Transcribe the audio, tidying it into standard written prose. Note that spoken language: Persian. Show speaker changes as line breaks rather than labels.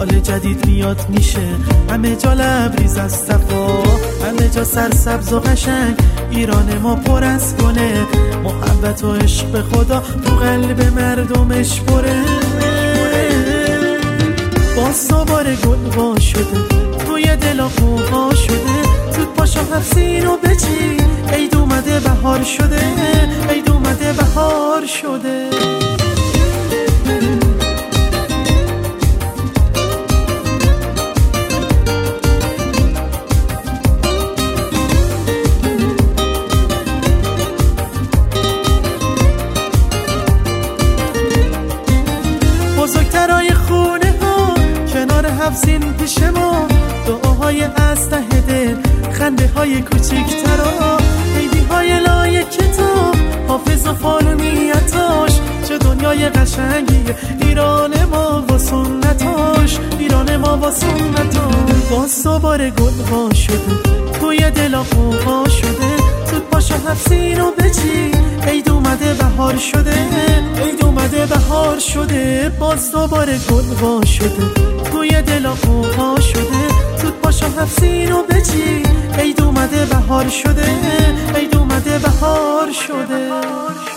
سال جدید میاد میشه همه جا لبریز از صفا، همه جا سرسبز و قشنگ، ایران ما پر از گله، محبت و عشق خدا تو قلب مردمش پره. باز دوباره گل وا شده توی دل خوبا شده، زود پاشو حفظینو بچی، عید اومده بهار شده، عید اومده بهار شده. بزرگترای خونه ها کنار حفظین پیش ما، دعاهای از ته دل، خنده های کوچیکترا، عیدی های لای کتاب، حافظ و فالونیتاش، چه دنیای قشنگیه ایران ما و سنتاش، ایران ما و سنتاش. باز دوباره گل وا شده توی دل خوبا شده، زود پاشو حفظینو بچی، عید اومده بهار شده، عید اومده بهار شده. باز دوباره گل وا شده توی دل خوبا شده، زود پاشو حفظینو بچی، عید اومده بهار شده، عید اومده بهار شده.